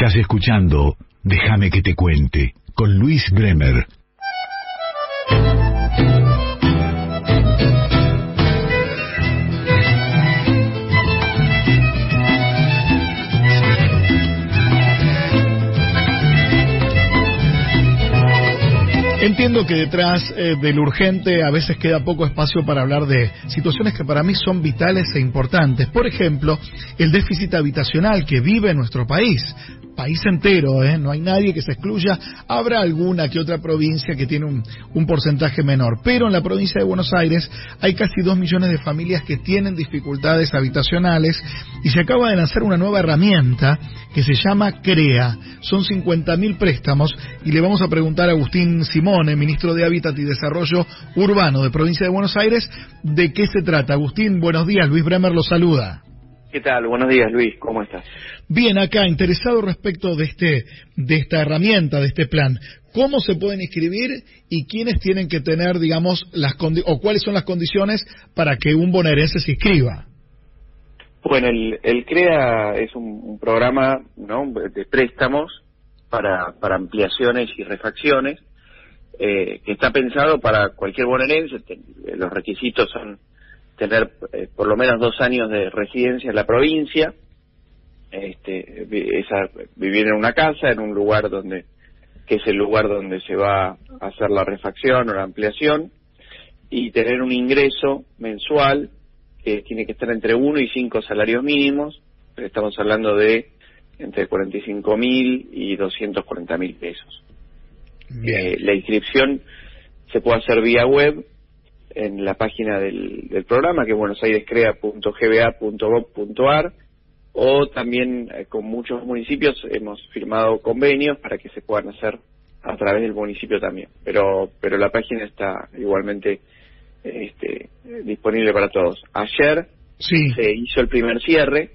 Estás escuchando Déjame que te cuente, con Luis Bremer. Entiendo que detrás del urgente a veces queda poco espacio para hablar de situaciones que para mí son vitales e importantes. Por ejemplo, el déficit habitacional que vive nuestro país entero, no hay nadie que se excluya. Habrá alguna que otra provincia que tiene un porcentaje menor, pero en la provincia de Buenos Aires hay casi 2 millones de familias que tienen dificultades habitacionales y se acaba de lanzar una nueva herramienta que se llama CREA. Son 50.000 préstamos y le vamos a preguntar a Agustín Simone, ministro de Hábitat y Desarrollo Urbano de Provincia de Buenos Aires, de qué se trata. Agustín, buenos días, Luis Bremer lo saluda. ¿Qué tal? Buenos días, Luis, ¿cómo estás? Bien, acá, interesado respecto de esta herramienta, de este plan. ¿Cómo se pueden inscribir y quiénes tienen que tener, digamos, o cuáles son las condiciones para que un bonaerense se inscriba? Bueno, el CREA es un programa, ¿no?, de préstamos para ampliaciones y refacciones, que está pensado para cualquier bonaerense. Los requisitos son tener por lo menos 2 años de residencia en la provincia, vivir en una casa, en un lugar que es el lugar donde se va a hacer la refacción o la ampliación, y tener un ingreso mensual que tiene que estar entre 1 y 5 salarios mínimos. Estamos hablando de entre 45.000 y 240.000 pesos. La inscripción se puede hacer vía web en la página del programa, que es buenosairescrea.gba.gov.ar, o también con muchos municipios hemos firmado convenios para que se puedan hacer a través del municipio también. Pero la página está igualmente disponible para todos. Ayer se hizo el primer cierre,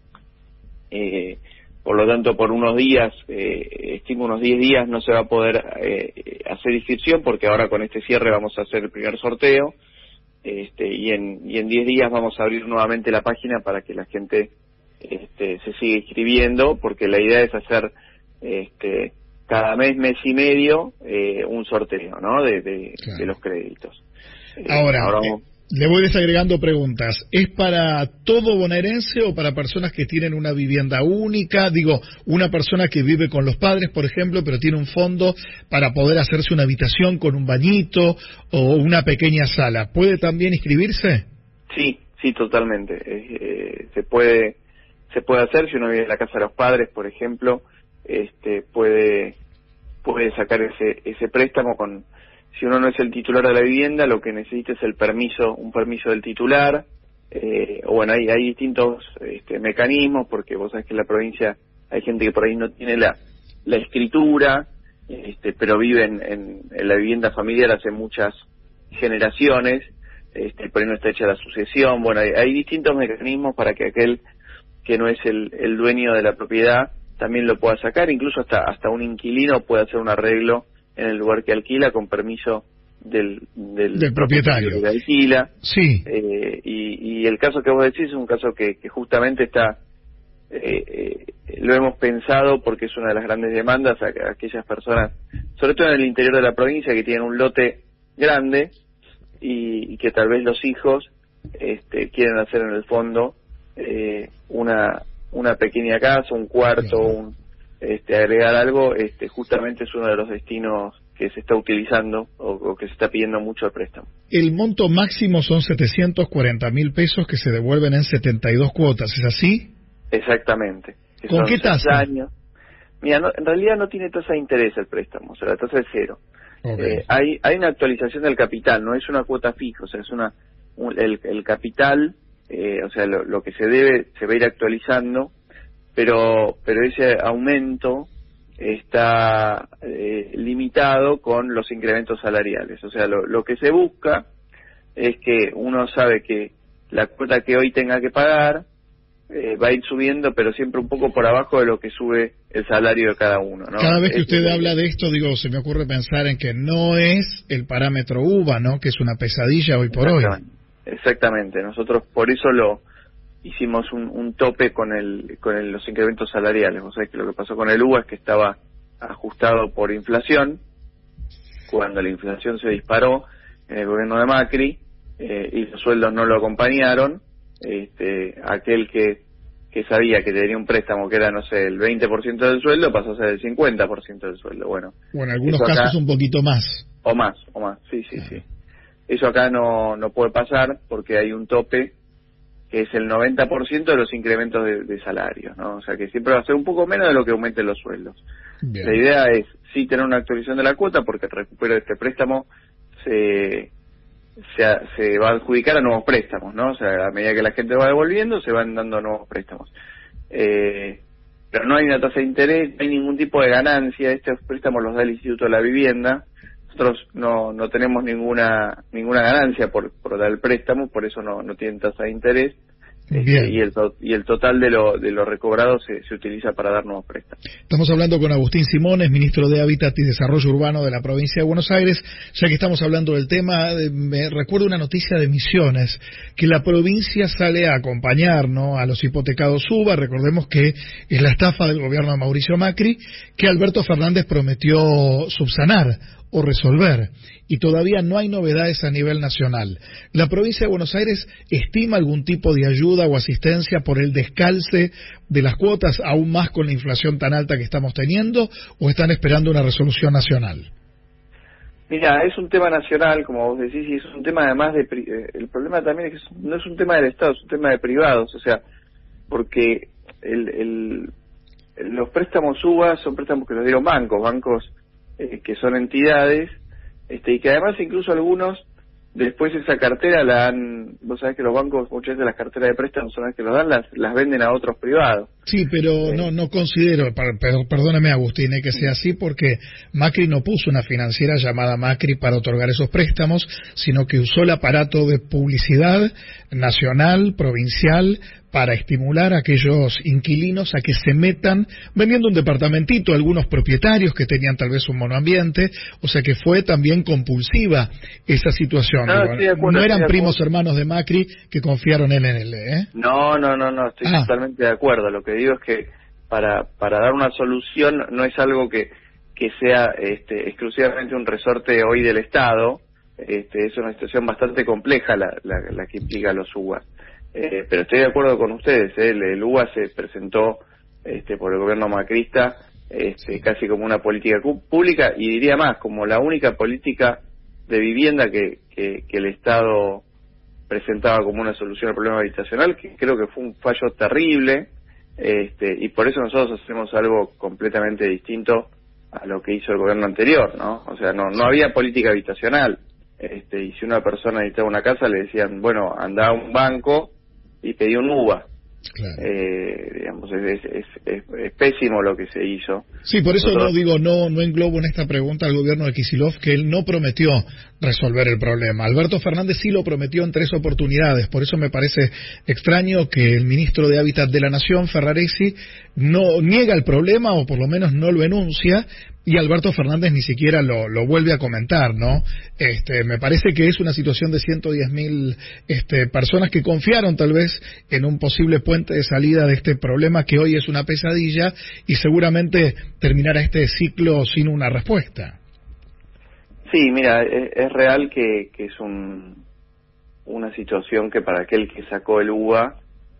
por lo tanto por unos días, estimo unos 10 días, no se va a poder hacer inscripción, porque ahora con este cierre vamos a hacer el primer sorteo, y en 10 días vamos a abrir nuevamente la página para que la gente se siga inscribiendo, porque la idea es hacer cada mes y medio un sorteo, ¿no?, de los créditos. Ahora le voy desagregando preguntas. ¿Es para todo bonaerense o para personas que tienen una vivienda única? Digo, una persona que vive con los padres, por ejemplo, pero tiene un fondo para poder hacerse una habitación con un bañito o una pequeña sala. ¿Puede también inscribirse? Sí, totalmente. Se puede hacer. Si uno vive en la casa de los padres, por ejemplo, puede sacar ese préstamo con... Si uno no es el titular de la vivienda, lo que necesita es un permiso del titular, o bueno, hay distintos mecanismos, porque vos sabés que en la provincia hay gente que por ahí no tiene la escritura, pero vive en la vivienda familiar hace muchas generaciones, por ahí no está hecha la sucesión. Bueno, hay distintos mecanismos para que aquel que no es el dueño de la propiedad también lo pueda sacar. Incluso hasta un inquilino puede hacer un arreglo en el lugar que alquila con permiso del propietario que alquila. Sí. Y el caso que vos decís es un caso que justamente está lo hemos pensado porque es una de las grandes demandas a aquellas personas, sobre todo en el interior de la provincia, que tienen un lote grande y que tal vez los hijos quieren hacer en el fondo una pequeña casa, un cuarto, agregar algo. Justamente es uno de los destinos que se está utilizando o que se está pidiendo mucho el préstamo. El monto máximo son 740.000 pesos que se devuelven en 72 cuotas, ¿es así? Exactamente. ¿Con qué tasa? Mira, en realidad no tiene tasa de interés el préstamo, o sea, la tasa es 0. Okay. Hay una actualización del capital, no es una cuota fija, o sea, es el capital, o sea, lo que se debe se va a ir actualizando, pero ese aumento está limitado con los incrementos salariales. O sea, lo que se busca es que uno sabe que la cuota que hoy tenga que pagar va a ir subiendo, pero siempre un poco por abajo de lo que sube el salario de cada uno, ¿no? Cada vez que usted habla de esto, digo, se me ocurre pensar en que no es el parámetro UVA, ¿no?, que es una pesadilla hoy por hoy. Exactamente. Nosotros por eso lo hicimos un tope con los incrementos salariales. O sea, que lo que pasó con el UBA es que estaba ajustado por inflación. Cuando la inflación se disparó en el gobierno de Macri y los sueldos no lo acompañaron, aquel que sabía que tenía un préstamo que era, no sé, el 20% del sueldo, pasó a ser el 50% del sueldo. Bueno, en algunos casos acá, un poquito más. O más, sí. Eso acá no puede pasar porque hay un tope que es el 90% de los incrementos de salarios, ¿no? O sea que siempre va a ser un poco menos de lo que aumenten los sueldos. Bien. La idea es sí tener una actualización de la cuota porque el recupero de este préstamo se va a adjudicar a nuevos préstamos, ¿no? O sea, a medida que la gente va devolviendo se van dando nuevos préstamos. Pero no hay una tasa de interés, no hay ningún tipo de ganancia. Estos préstamos los da el Instituto de la Vivienda. Nosotros no tenemos ninguna ganancia por dar el préstamo, por eso no tienen tasa de interés. Y el total de lo recobrado se utiliza para dar nuevos préstamos. Estamos hablando con Agustín Simones, ministro de Hábitat y Desarrollo Urbano de la provincia de Buenos Aires. Ya que estamos hablando del tema, me recuerdo una noticia de Misiones, que la provincia sale a acompañar, ¿no?, a los hipotecados UBA. Recordemos que es la estafa del gobierno de Mauricio Macri, que Alberto Fernández prometió subsanar o resolver, y todavía no hay novedades a nivel nacional. ¿La provincia de Buenos Aires estima algún tipo de ayuda o asistencia por el descalce de las cuotas, aún más con la inflación tan alta que estamos teniendo, o están esperando una resolución nacional? Mira, es un tema nacional, como vos decís, y es un tema además el problema también es que no es un tema del Estado, es un tema de privados, o sea, porque los préstamos UBA son préstamos que los dieron bancos que son entidades, y que además incluso algunos, después esa cartera vos sabés que los bancos, muchas veces las carteras de préstamos son las que los dan, las venden a otros privados. Sí, pero no considero, perdóname Agustín, que sea así, porque Macri no puso una financiera llamada Macri para otorgar esos préstamos, sino que usó el aparato de publicidad nacional, provincial, para estimular a aquellos inquilinos a que se metan vendiendo un departamentito, algunos propietarios que tenían tal vez un monoambiente, o sea que fue también compulsiva esa situación. No eran primos hermanos de Macri que confiaron en él, ¿eh? No, estoy totalmente de acuerdo. Lo que digo es que para dar una solución no es algo que sea exclusivamente un resorte hoy del Estado, es una situación bastante compleja la que implica los UBA. Pero estoy de acuerdo con ustedes, el UBA se presentó por el gobierno macrista casi como una política pública, y diría más, como la única política de vivienda que el Estado presentaba como una solución al problema habitacional, que creo que fue un fallo terrible, y por eso nosotros hacemos algo completamente distinto a lo que hizo el gobierno anterior, ¿no? O sea, no había política habitacional, y si una persona necesitaba una casa le decían, bueno, anda a un banco y pedí un UBA. Claro. Digamos, es pésimo lo que se hizo. Sí, por eso no englobo en esta pregunta al gobierno de Kicillof, que él no prometió resolver el problema. Alberto Fernández sí lo prometió en 3 oportunidades, por eso me parece extraño que el ministro de Hábitat de la Nación, Ferraresi, no niega el problema, o por lo menos no lo enuncia, y Alberto Fernández ni siquiera lo vuelve a comentar, ¿no? Me parece que es una situación de 110.000 personas que confiaron tal vez en un posible puente de salida de este problema que hoy es una pesadilla, y seguramente terminará este ciclo sin una respuesta. Sí, mira, es real que es una situación que para aquel que sacó el UBA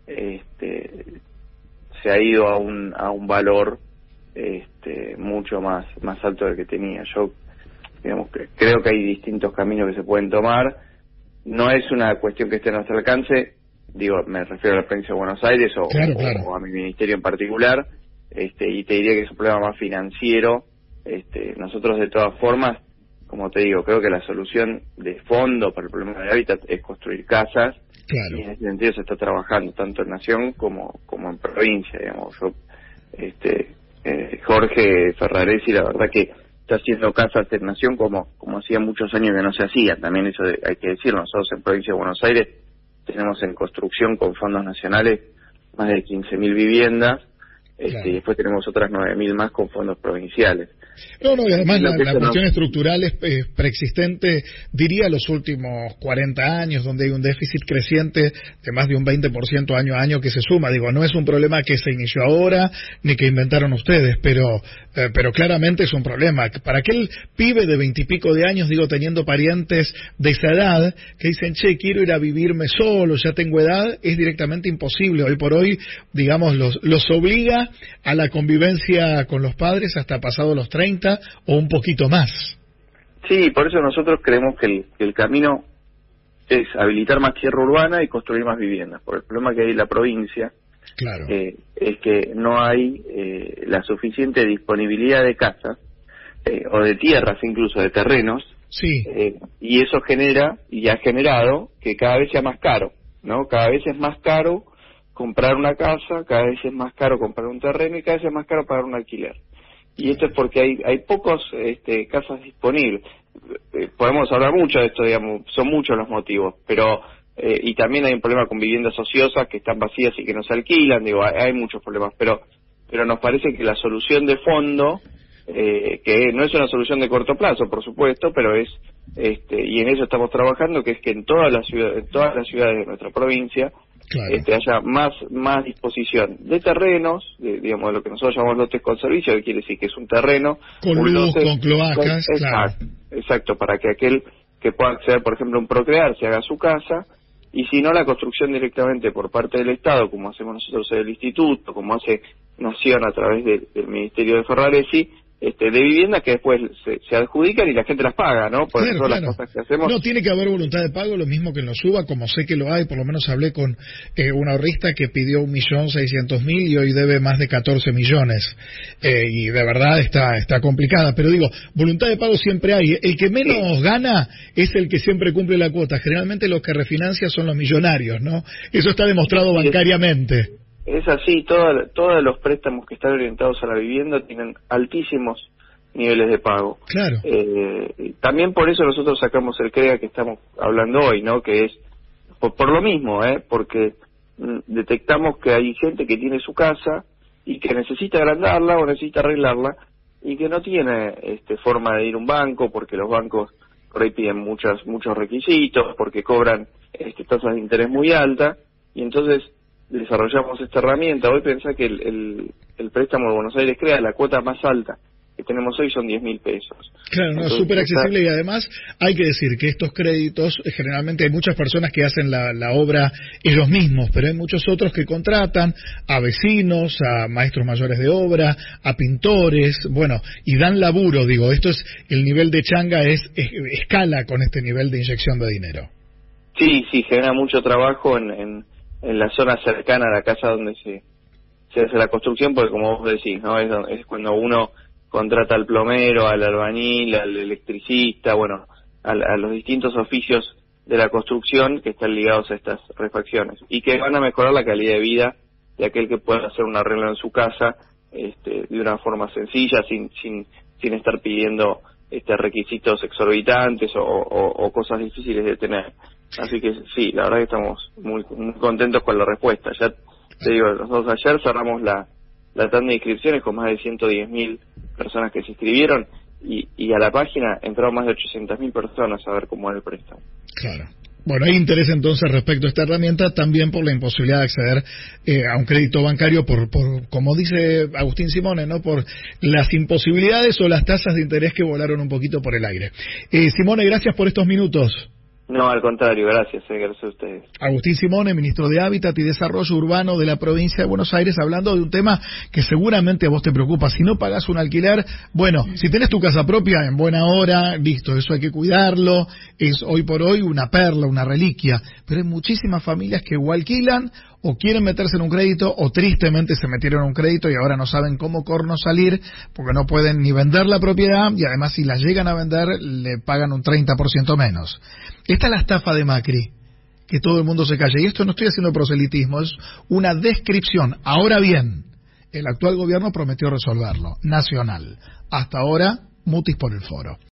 se ha ido a un valor mucho más alto del que tenía. Yo creo que hay distintos caminos que se pueden tomar. No es una cuestión que esté a nuestro alcance, me refiero a la provincia de Buenos Aires claro. O a mi ministerio en particular, y te diría que es un problema más financiero. Nosotros de todas formas, como te digo, creo que la solución de fondo para el problema de hábitat es construir casas, claro. Y en ese sentido se está trabajando tanto en Nación como en provincia, digamos. Jorge Ferraresi, la verdad que está haciendo casas en Nación como hacía muchos años que no se hacía. También eso hay que decirlo. Nosotros en provincia de Buenos Aires tenemos en construcción con fondos nacionales más de 15.000 viviendas, Y después tenemos otras 9.000 más con fondos provinciales. No, y además la cuestión estructural es preexistente, diría, los últimos 40 años, donde hay un déficit creciente de más de un 20% año a año que se suma. Digo, no es un problema que se inició ahora, ni que inventaron ustedes, pero claramente es un problema. Para aquel pibe de 20 y pico de años, digo, teniendo parientes de esa edad, que dicen, che, quiero ir a vivirme solo, ya tengo edad, es directamente imposible. Hoy por hoy, digamos, los obliga a la convivencia con los padres hasta pasados los 30 o un poquito más. Sí, por eso nosotros creemos que el camino es habilitar más tierra urbana y construir más viviendas. Por el problema que hay en la provincia, claro, es que no hay la suficiente disponibilidad de casas o de tierras, incluso de terrenos, sí, y eso genera y ha generado que cada vez sea más caro, ¿no? Cada vez es más caro comprar una casa, cada vez es más caro comprar un terreno y cada vez es más caro pagar un alquiler. Y esto es porque hay pocos casas disponibles. Podemos hablar mucho de esto, digamos, son muchos los motivos, pero y también hay un problema con viviendas ociosas que están vacías y que no se alquilan, digo, hay muchos problemas, pero nos parece que la solución de fondo, que no es una solución de corto plazo, por supuesto, pero es y en eso estamos trabajando, que es que en todas las ciudades de nuestra provincia, claro, haya más disposición de terrenos, digamos, de lo que nosotros llamamos lotes con servicio, que quiere decir que es un terreno con luz, con cloacas, claro. Exacto, para que aquel que pueda acceder, por ejemplo, a un Procrear se haga su casa, y si no, la construcción directamente por parte del Estado, como hacemos nosotros en el Instituto, como hace Nación a través del Ministerio de Ferraresi, de viviendas que después se adjudican y la gente las paga, ¿no? Por claro, todas claro. las cosas que hacemos. No, tiene que haber voluntad de pago, lo mismo que en los SUBA, como sé que lo hay, por lo menos hablé con un ahorrista que pidió 1.600.000 y hoy debe más de 14 millones. Y de verdad está complicada, pero digo, voluntad de pago siempre hay. El que menos gana es el que siempre cumple la cuota. Generalmente los que refinancian son los millonarios, ¿no? Eso está demostrado bancariamente. Es así, todos los préstamos que están orientados a la vivienda tienen altísimos niveles de pago. Claro. También por eso nosotros sacamos el CREA que estamos hablando hoy, ¿no? Que es por lo mismo, porque detectamos que hay gente que tiene su casa y que necesita agrandarla o necesita arreglarla y que no tiene forma de ir a un banco, porque los bancos por ahí piden muchos requisitos, porque cobran tasas de interés muy altas, y entonces desarrollamos esta herramienta. Hoy pensá que el préstamo de Buenos Aires CREA, la cuota más alta que tenemos hoy son 10.000 pesos. Claro, no, es súper accesible, y además hay que decir que estos créditos, generalmente hay muchas personas que hacen la obra ellos mismos, pero hay muchos otros que contratan a vecinos, a maestros mayores de obra, a pintores, bueno, y dan laburo, digo, esto es, el nivel de changa escala con este nivel de inyección de dinero. Sí, genera mucho trabajo en la zona cercana a la casa donde se hace la construcción, porque como vos decís, ¿no? Es cuando uno contrata al plomero, al albañil, al electricista, bueno, a los distintos oficios de la construcción que están ligados a estas refacciones y que van a mejorar la calidad de vida de aquel que pueda hacer un arreglo en su casa de una forma sencilla, sin estar pidiendo requisitos exorbitantes o cosas difíciles de tener. Así que sí, la verdad que estamos muy contentos con la respuesta. Ya te digo, nosotros ayer cerramos la tanda de inscripciones con más de 110.000 personas que se inscribieron y a la página entraron más de 800.000 personas a ver cómo era el préstamo. Claro. Bueno, hay interés entonces respecto a esta herramienta, también por la imposibilidad de acceder a un crédito bancario por, como dice Agustín Simone, ¿no? Por las imposibilidades o las tasas de interés que volaron un poquito por el aire. Simone, gracias por estos minutos. No, al contrario, gracias a ustedes. Agustín Simone, ministro de Hábitat y Desarrollo Urbano de la provincia de Buenos Aires, hablando de un tema que seguramente a vos te preocupa. Si no pagás un alquiler, bueno, si tenés tu casa propia, en buena hora, listo, eso hay que cuidarlo, es hoy por hoy una perla, una reliquia, pero hay muchísimas familias que o alquilan o quieren meterse en un crédito o tristemente se metieron en un crédito y ahora no saben cómo corno salir porque no pueden ni vender la propiedad y además si la llegan a vender le pagan un 30% menos. Esta es la estafa de Macri, que todo el mundo se calla. Y esto no estoy haciendo proselitismo, es una descripción. Ahora bien, el actual gobierno prometió resolverlo, nacional. Hasta ahora, mutis por el foro.